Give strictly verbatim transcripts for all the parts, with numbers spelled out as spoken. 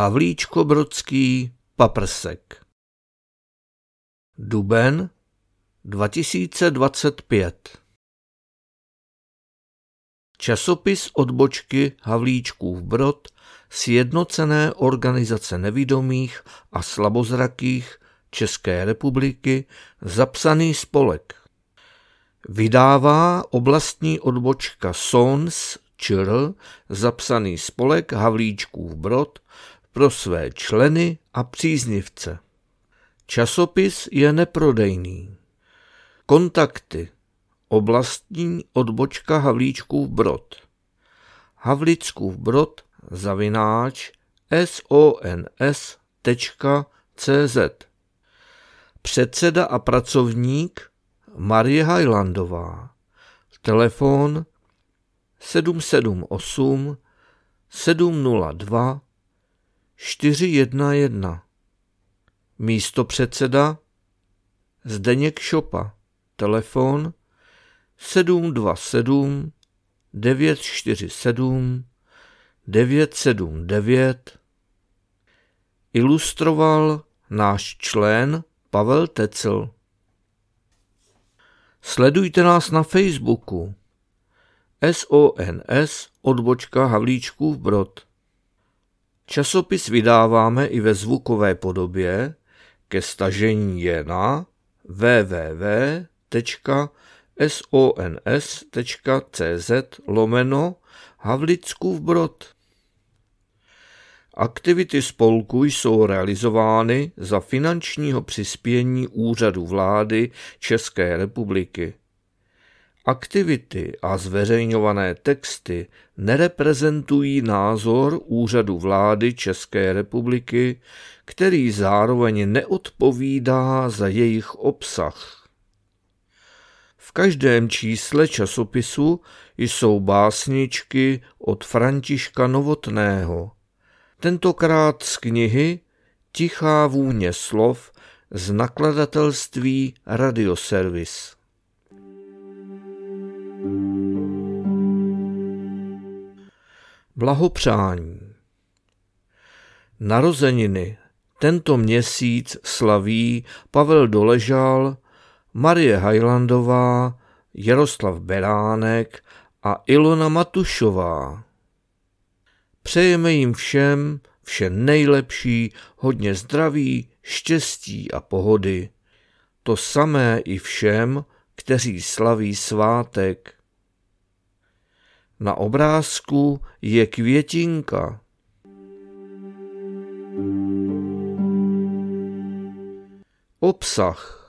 Havlíčkobrodský paprsek. Duben dva tisíce dvacet pět. Časopis odbočky Havlíčkův Brod, Sjednocené organizace nevidomých a slabozrakých České republiky, zapsaný spolek. Vydává oblastní odbočka Sons ČR, zapsaný spolek Havlíčkův Brod, pro své členy a příznivce. Časopis je neprodejný. Kontakty: oblastní odbočka Havlíčkův Brod, Havlíčkův Brod zavináč sons tečka cz. Předseda a pracovník Marie Hajlandová. Telefon sedm sedm osm sedm nula dva čtyři jedna jedna. Místopředseda Zdeněk Šopa. Telefon sedm dva sedm devět čtyři sedm devět sedm devět. Ilustroval náš člen Pavel Tecl. Sledujte nás na Facebooku sons odbočka Havlíčkův Brod. Časopis vydáváme i ve zvukové podobě, ke stažení je na w w w tečka sons tečka cz lomeno Havlíčkův Brod. Aktivity spolku jsou realizovány za finančního přispění Úřadu vlády České republiky. Aktivity a zveřejňované texty nereprezentují názor Úřadu vlády České republiky, který zároveň neodpovídá za jejich obsah. V každém čísle časopisu jsou básničky od Františka Novotného, tentokrát z knihy Tichá vůně slov z nakladatelství Radioservis. Blahopřání. Narozeniny tento měsíc slaví Pavel Doležal, Marie Hajlandová, Jaroslav Beránek a Ilona Matušová. Přejeme jim všem vše nejlepší, hodně zdraví, štěstí a pohody. To samé i všem, kteří slaví svátek. Na obrázku je květinka. Obsah: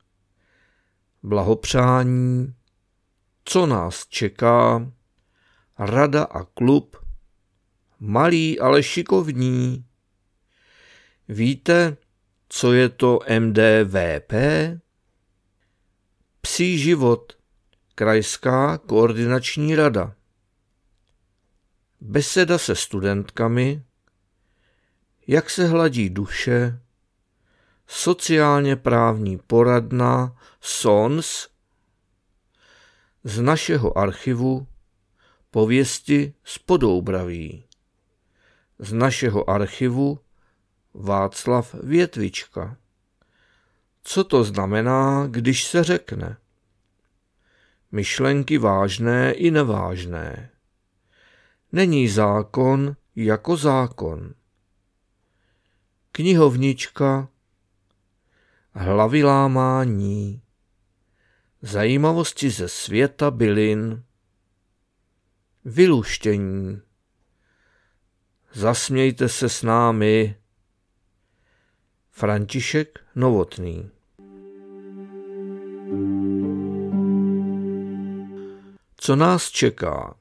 blahopřání, co nás čeká, rada a klub, malí, ale šikovní. Víte, co je to M D V P? Psí život, krajská koordinační rada. Beseda se studentkami, jak se hladí duše, sociálně právní poradna Sons, z našeho archivu pověsti z Podoubraví, z našeho archivu Václav Větvička. Co to znamená, když se řekne? Myšlenky vážné i nevážné. Není zákon jako zákon. Knihovnička, hlavy lámání, zajímavosti ze světa bylin, vyluštění, zasmějte se s námi. František Novotný. Co nás čeká?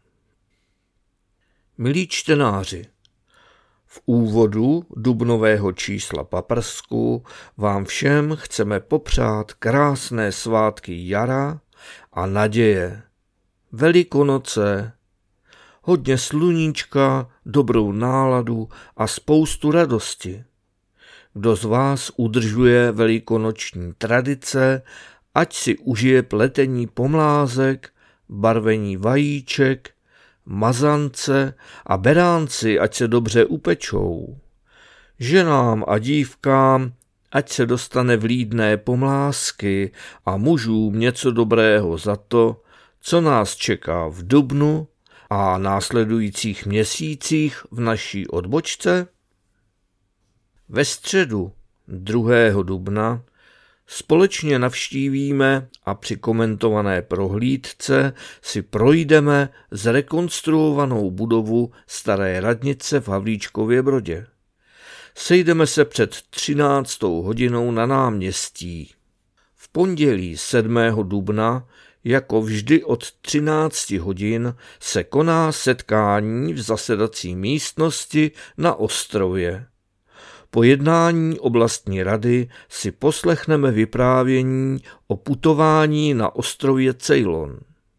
Milí čtenáři, v úvodu dubnového čísla Paprsku vám všem chceme popřát krásné svátky jara a naděje, Velikonoce, hodně sluníčka, dobrou náladu a spoustu radosti. Kdo z vás udržuje velikonoční tradice, ať si užije pletení pomlázek, barvení vajíček, mazance a beránci, ať se dobře upečou. Ženám a dívkám ať se dostane vlídné pomlásky a mužům něco dobrého za to, co nás čeká v dubnu a následujících měsících v naší odbočce. Ve středu druhého dubna společně navštívíme a při komentované prohlídce si projdeme zrekonstruovanou budovu staré radnice v Havlíčkově Brodě. Sejdeme se před třináctou hodinou na náměstí. V pondělí sedmého dubna, jako vždy od třinácti hodin, se koná setkání v zasedací místnosti na Ostrově. Po jednání oblastní rady si poslechneme vyprávění o putování na ostrově Ceylon.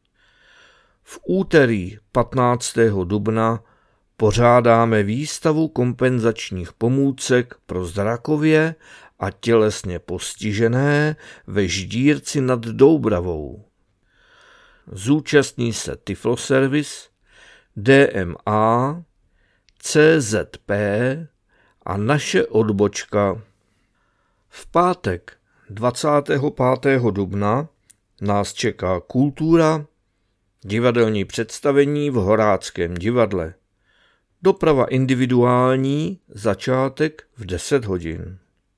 V úterý patnáctého dubna pořádáme výstavu kompenzačních pomůcek pro zrakově a tělesně postižené ve Ždírci nad Doubravou. Zúčastní se Tifloservis, D M A, C Z P a naše odbočka. V pátek dvacátého pátého dubna nás čeká kultura, divadelní představení v Horáckém divadle. Doprava individuální, začátek v deset hodin.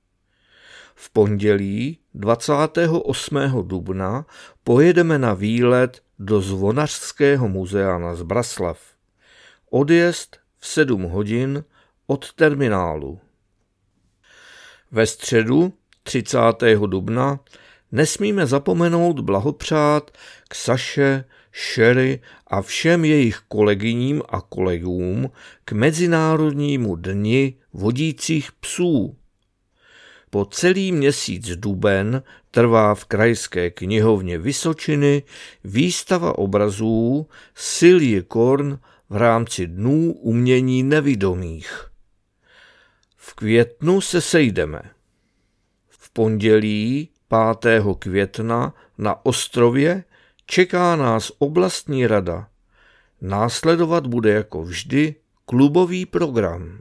V pondělí dvacátého osmého dubna pojedeme na výlet do Zvonařského muzea na Zbraslav. Odjezd v sedm hodin od terminálu. Ve středu třicátého dubna nesmíme zapomenout blahopřát k Saše, Sherry a všem jejich kolegyním a kolegům k Mezinárodnímu dni vodících psů. Po celý měsíc duben trvá v Krajské knihovně Vysočiny výstava obrazů Silje Korn v rámci Dnů umění nevidomých. V květnu se sejdeme. V pondělí pátého května na Ostrově čeká nás oblastní rada. Následovat bude jako vždy klubový program.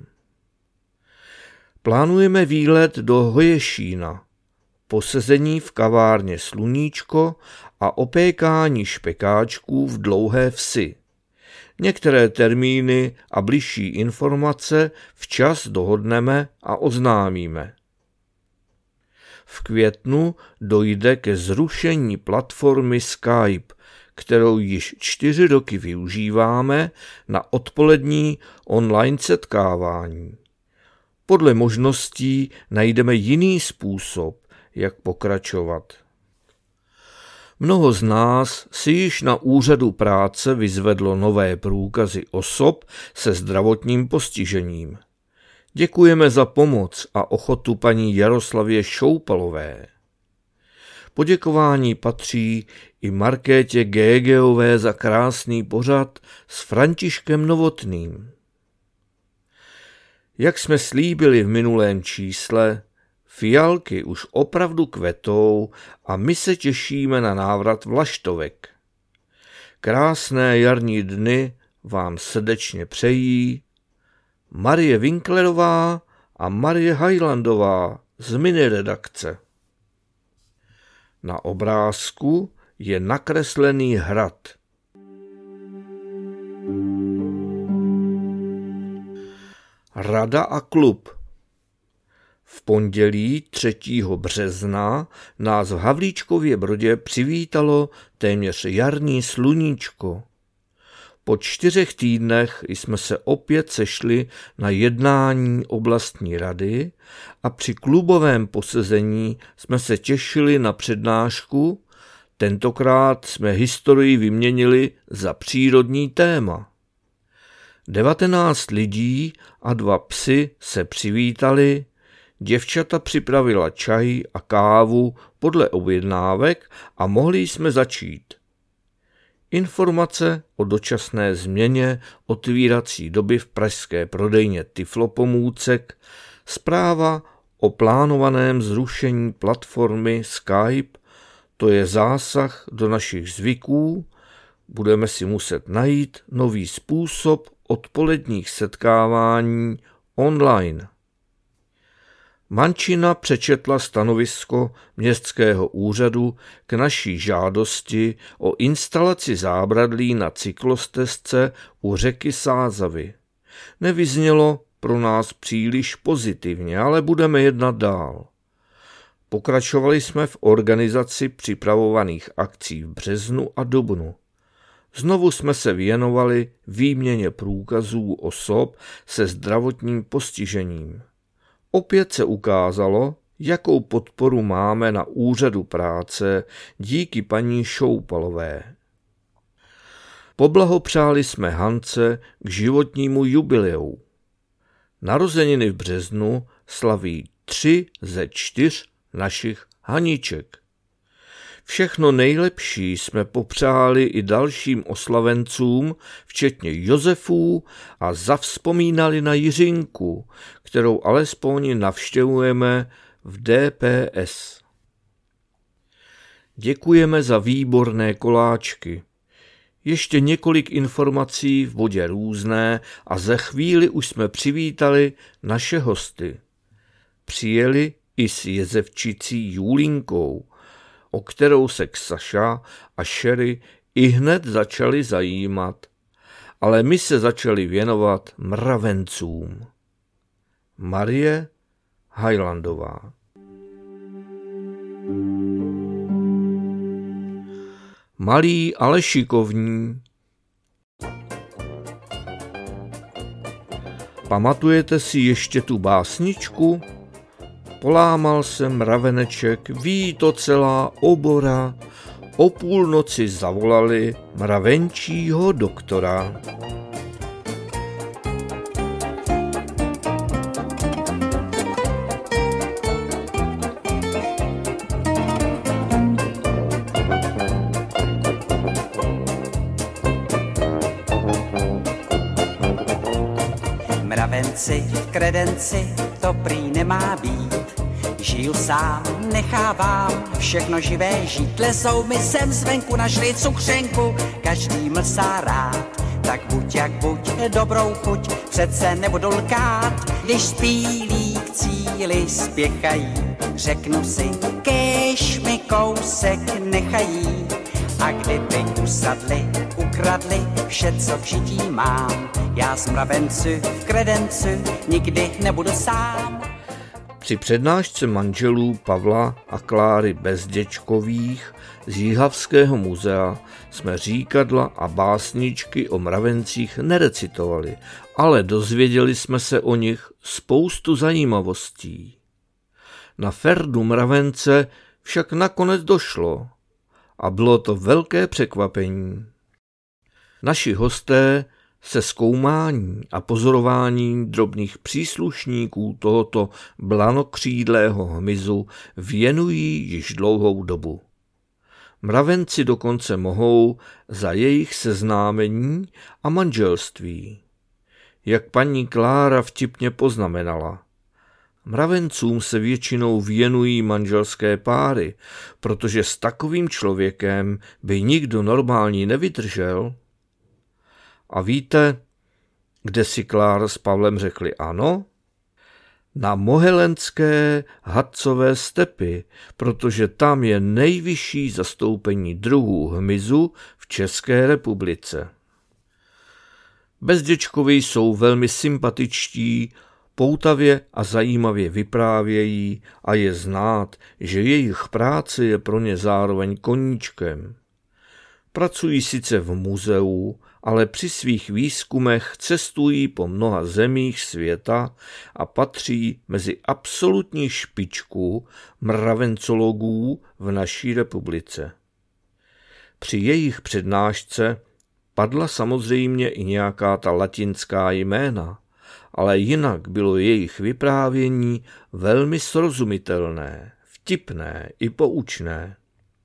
Plánujeme výlet do Hoješína, posezení v kavárně Sluníčko a opékání špekáčků v Dlouhé Vsi. Některé termíny a bližší informace včas dohodneme a oznámíme. V květnu dojde ke zrušení platformy Skype, kterou již čtyři roky využíváme na odpolední online setkávání. Podle možností najdeme jiný způsob, jak pokračovat. Mnoho z nás si již na úřadu práce vyzvedlo nové průkazy osob se zdravotním postižením. Děkujeme za pomoc a ochotu paní Jaroslavě Šoupalové. Poděkování patří i Markétě Gégeové za krásný pořad s Františkem Novotným. Jak jsme slíbili v minulém čísle, fialky už opravdu kvetou a my se těšíme na návrat vlaštovek. Krásné jarní dny vám srdečně přejí Marie Winklerová a Marie Hajlandová z miniredakce. Na obrázku je nakreslený hrad. Rada a klub. V pondělí třetího března nás v Havlíčkově Brodě přivítalo téměř jarní sluníčko. Po čtyřech týdnech jsme se opět sešli na jednání oblastní rady a při klubovém posezení jsme se těšili na přednášku, tentokrát jsme historii vyměnili za přírodní téma. Devatenáct lidí a dva psy se přivítali, děvčata připravila čaj a kávu podle objednávek a mohli jsme začít. Informace o dočasné změně otvírací doby v pražské prodejně Tiflopomůcek, zpráva o plánovaném zrušení platformy Skype, to je zásah do našich zvyků, budeme si muset najít nový způsob odpoledních setkávání online. Mančina přečetla stanovisko městského úřadu k naší žádosti o instalaci zábradlí na cyklostezce u řeky Sázavy. Nevyznělo pro nás příliš pozitivně, ale budeme jednat dál. Pokračovali jsme v organizaci připravovaných akcí v březnu a dubnu. Znovu jsme se věnovali výměně průkazů osob se zdravotním postižením. Opět se ukázalo, jakou podporu máme na úřadu práce díky paní Šoupalové. Poblahopřáli jsme Hance k životnímu jubileu. Narozeniny v březnu slaví tři ze čtyř našich Haniček. Všechno nejlepší jsme popřáli i dalším oslavencům, včetně Josefů, a zavzpomínali na Jiřinku, kterou alespoň navštěvujeme v D P S. Děkujeme za výborné koláčky. Ještě několik informací v bodě různé a za chvíli už jsme přivítali naše hosty. Přijeli i s jezevčicí Julinkou, o kterou se Ksaša a Sherry i hned začali zajímat, ale my se začali věnovat mravencům. Marie Hajlandová. Malí, ale šikovní. Pamatujete si ještě tu básničku? Polámal se mraveneček, ví to celá obora, o půlnoci zavolali mravenčího doktora. Mravenci v kredenci to prý nemá být. Žiju sám, nechávám všechno živé žít. Lezou mi sem zvenku, našli cukřenku, každý mlsá rád. Tak buď jak buď, dobrou chuť, přece nebudu lkát. Když spílí k cíli spěchají, řeknu si, kéž mi kousek nechají. A kdyby usadli, ukradli vše, co v žití mám, já z mravenci v kredenci nikdy nebudu sám. Při přednášce manželů Pavla a Kláry Bezděčkových z Jihlavského muzea jsme říkadla a básničky o mravencích nerecitovali, ale dozvěděli jsme se o nich spoustu zajímavostí. Na Ferdu mravence však nakonec došlo a bylo to velké překvapení. Naši hosté se zkoumání a pozorování drobných příslušníků tohoto blanokřídlého hmyzu věnují již dlouhou dobu. Mravenci dokonce mohou za jejich seznámení a manželství. Jak paní Klára vtipně poznamenala, mravencům se většinou věnují manželské páry, protože s takovým člověkem by nikdo normální nevydržel. A víte, kde si Klára s Pavlem řekli ano? Na mohelenské hadcové stepy, protože tam je nejvyšší zastoupení druhů hmyzu v České republice. Bezděčkovi jsou velmi sympatičtí, poutavě a zajímavě vyprávějí a je znát, že jejich práce je pro ně zároveň koníčkem. Pracují sice v muzeu, ale při svých výzkumech cestují po mnoha zemích světa a patří mezi absolutní špičku mravencologů v naší republice. Při jejich přednášce padla samozřejmě i nějaká ta latinská jména, ale jinak bylo jejich vyprávění velmi srozumitelné, vtipné i poučné.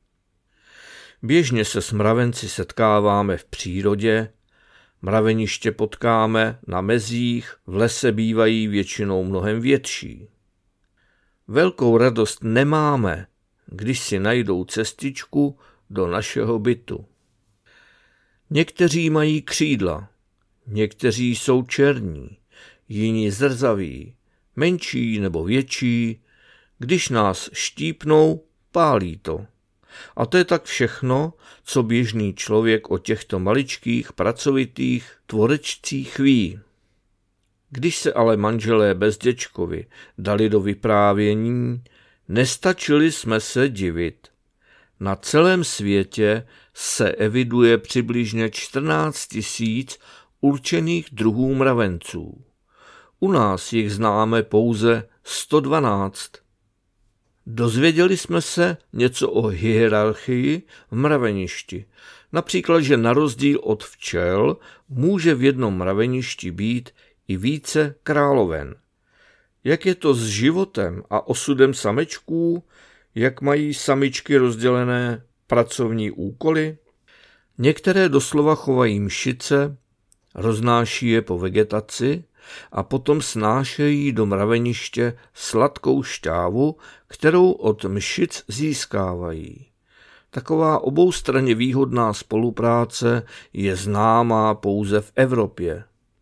Běžně se s mravenci setkáváme v přírodě, mraveniště potkáme na mezích, v lese bývají většinou mnohem větší. Velkou radost nemáme, když si najdou cestičku do našeho bytu. Někteří mají křídla, někteří jsou černí, jiní zrzaví, menší nebo větší, když nás štípnou, pálí to. A to je tak všechno, co běžný člověk o těchto maličkých, pracovitých tvorečcích ví. Když se ale manželé Bezděčkovi dali do vyprávění, nestačili jsme se divit. Na celém světě se eviduje přibližně čtrnáct tisíc určených druhů mravenců. U nás jich známe pouze sto dvanáct. Dozvěděli jsme se něco o hierarchii v mraveništi. Například, že na rozdíl od včel může v jednom mraveništi být i více královen. Jak je to s životem a osudem samečků, jak mají samičky rozdělené pracovní úkoly? Některé doslova chovají mšice, roznáší je po vegetaci a potom snášejí do mraveniště sladkou šťávu, kterou od mšic získávají. Taková oboustranně výhodná spolupráce je známá pouze v Evropě.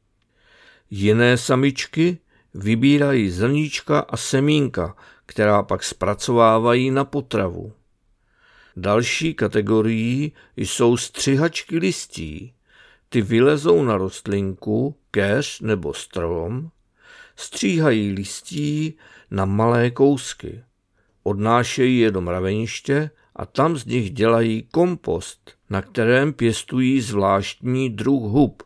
Jiné samičky vybírají zrníčka a semínka, která pak zpracovávají na potravu. Další kategorií jsou střihačky listí. Ty vylezou na rostlinku, keř nebo strom, stříhají listí na malé kousky, odnášejí je do mraveniště a tam z nich dělají kompost, na kterém pěstují zvláštní druh hub.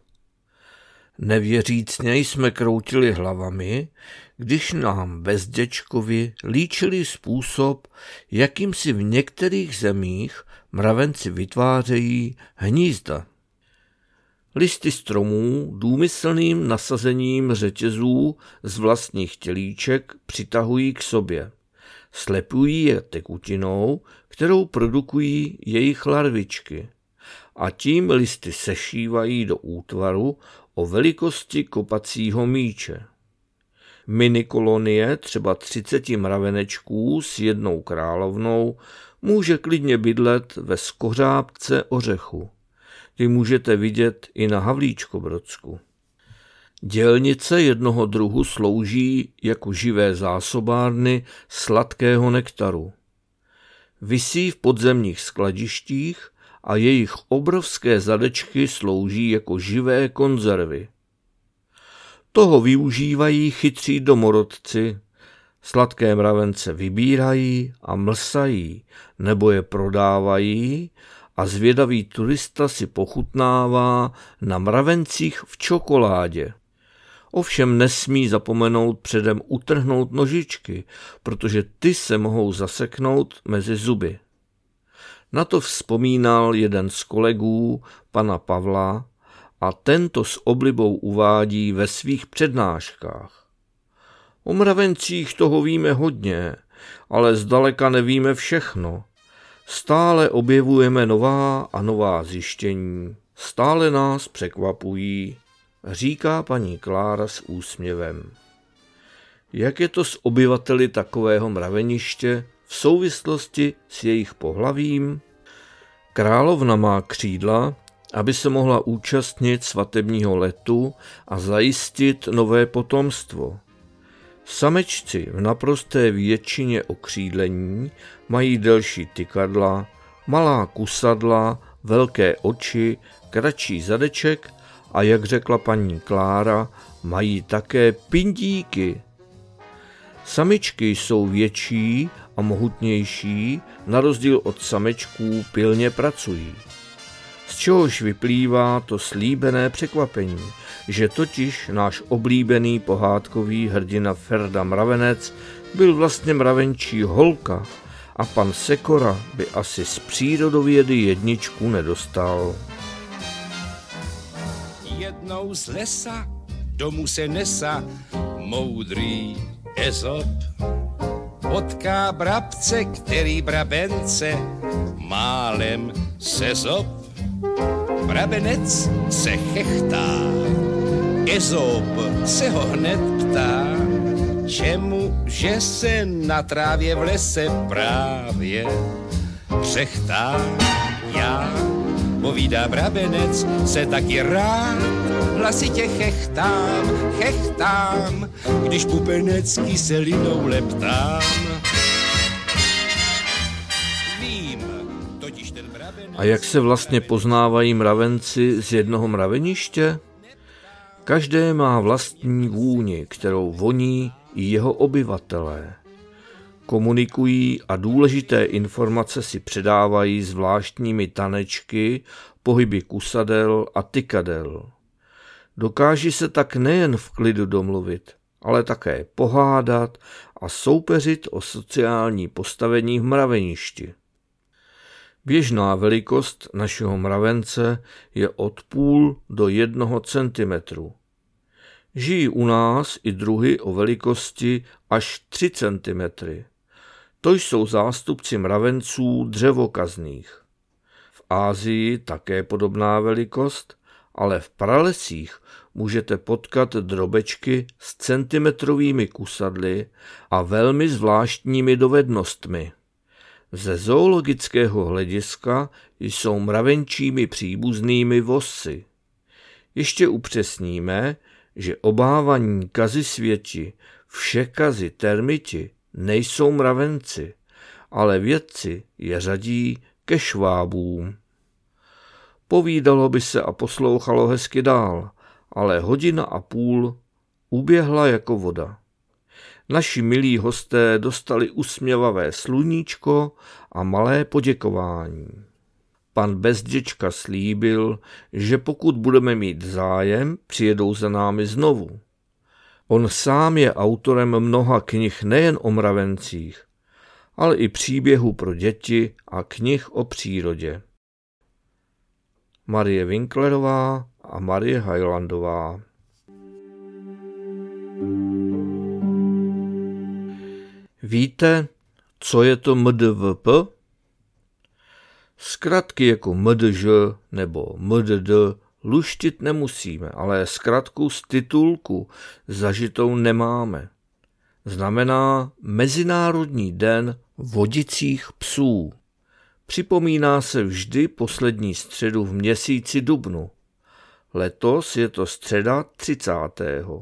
Nevěřícně jsme kroutili hlavami, když nám Bezděčkovi líčili způsob, jakým si v některých zemích mravenci vytvářejí hnízda. Listy stromů důmyslným nasazením řetězů z vlastních tělíček přitahují k sobě. Slepují je tekutinou, kterou produkují jejich larvičky. A tím listy sešívají do útvaru o velikosti kopacího míče. Minikolonie třeba třiceti mravenečků s jednou královnou může klidně bydlet ve skořápce ořechu. Ty můžete vidět i na Havlíčkobrodsku. Dělnice jednoho druhu slouží jako živé zásobárny sladkého nektaru. Visí v podzemních skladištích a jejich obrovské zadečky slouží jako živé konzervy. Toho využívají chytří domorodci. Sladké mravence vybírají a mlsají, nebo je prodávají a zvědavý turista si pochutnává na mravencích v čokoládě. Ovšem nesmí zapomenout předem utrhnout nožičky, protože ty se mohou zaseknout mezi zuby. Na to vzpomínal jeden z kolegů, pana Pavla, a tento s oblibou uvádí ve svých přednáškách. O mravencích toho víme hodně, ale zdaleka nevíme všechno. Stále objevujeme nová a nová zjištění, stále nás překvapují, říká paní Klára s úsměvem. Jak je to s obyvateli takového mraveniště v souvislosti s jejich pohlavím? Královna má křídla, aby se mohla účastnit svatebního letu a zajistit nové potomstvo. Samečci v naprosté většině okřídlení mají delší tykadla, malá kusadla, velké oči, kratší zadeček a, jak řekla paní Klára, mají také pindíky. Samičky jsou větší a mohutnější, na rozdíl od samečků pilně pracují. Z čehož vyplývá to slíbené překvapení, že totiž náš oblíbený pohádkový hrdina Ferda Mravenec byl vlastně mravenčí holka a pan Sekora by asi z přírodovědy jedničku nedostal. Jednou z lesa domů se nesa moudrý Ezop. Potká brabce, který brabence málem sezop. Brabenec se chechtá, Ezop se ho hned ptá, čemu, že se na trávě v lese právě řechtá. Já, povídá brabenec, se taky rád hlasitě chechtám, chechtám, když pupenec kyselinou leptám. Vím, totiž ten mravenec... A jak se vlastně poznávají mravenci z jednoho mraveniště? Každé má vlastní vůni, kterou voní i jeho obyvatelé. Komunikují a důležité informace si předávají zvláštními tanečky, pohyby kusadel a tykadel. Dokáží se tak nejen v klidu domluvit, ale také pohádat a soupeřit o sociální postavení v mraveništi. Běžná velikost našeho mravence je od půl do jednoho centimetru. Žijí u nás i druhy o velikosti až tři centimetry. To jsou zástupci mravenců dřevokazných. V Asii také podobná velikost, ale v pralesích můžete potkat drobečky s centimetrovými kusadly a velmi zvláštními dovednostmi. Ze zoologického hlediska jsou mravenčími příbuznými vosy. Ještě upřesníme, že obávaní kazisvěti, všekazi termiti nejsou mravenci, ale vědci je řadí ke švábům. Povídalo by se a poslouchalo hezky dál, ale hodina a půl uběhla jako voda. Naši milí hosté dostali usměvavé sluníčko a malé poděkování. Pan Bezděčka slíbil, že pokud budeme mít zájem, přijedou za námi znovu. On sám je autorem mnoha knih nejen o mravencích, ale i příběhů pro děti a knih o přírodě. Marie Winklerová a Marie Hajlandová. Víte, co je to M D V P? Zkratky jako M D Ž nebo M D D luštit nemusíme, ale zkratku z titulku zažitou nemáme. Znamená Mezinárodní den vodicích psů. Připomíná se vždy poslední středu v měsíci dubnu. Letos je to středa třicátého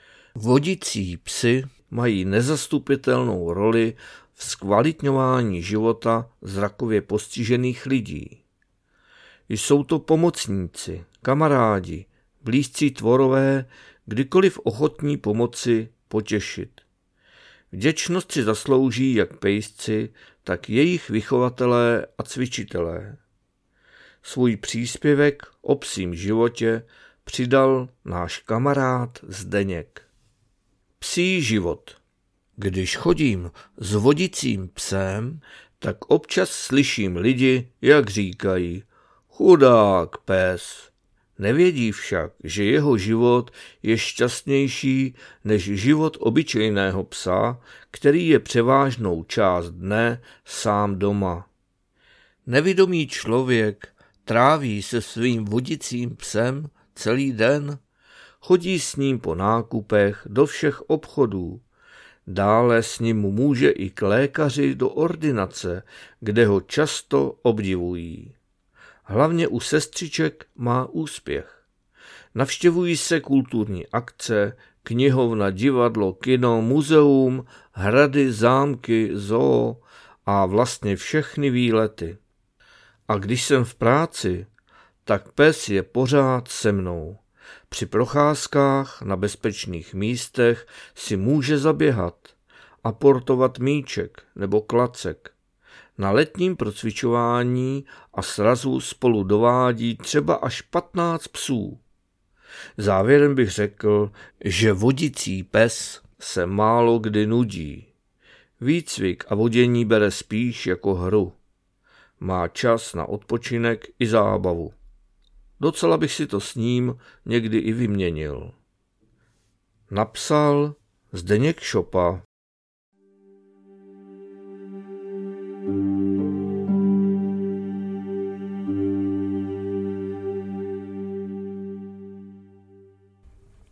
Vodicí psy mají nezastupitelnou roli v zkvalitňování života zrakově postižených lidí. Jsou to pomocníci, kamarádi, blízcí tvorové, kdykoliv ochotní pomoci potěšit. Vděčnost si zaslouží jak pejsci, tak jejich vychovatelé a cvičitelé. Svůj příspěvek o psím životě přidal náš kamarád Zdeněk. Psí život. Když chodím s vodicím psem, tak občas slyším lidi, jak říkají: chudák pes. Nevědí však, že jeho život je šťastnější než život obyčejného psa, který je převážnou část dne sám doma. Nevědomý člověk tráví se svým vodicím psem celý den, chodí s ním po nákupech do všech obchodů. Dále s ním může i k lékaři do ordinace, kde ho často obdivují. Hlavně u sestřiček má úspěch. Navštěvují se kulturní akce, knihovna, divadlo, kino, muzeum, hrady, zámky, zoo a vlastně všechny výlety. A když jsem v práci, tak pes je pořád se mnou. Při procházkách na bezpečných místech si může zaběhat, aportovat míček nebo klacek. Na letním procvičování a srazu spolu dovádí třeba až patnáct psů. Závěrem bych řekl, že vodicí pes se málo kdy nudí. Výcvik a vodění bere spíš jako hru. Má čas na odpočinek i zábavu. Docela bych si to s ním někdy i vyměnil. Napsal Zdeněk Šopa.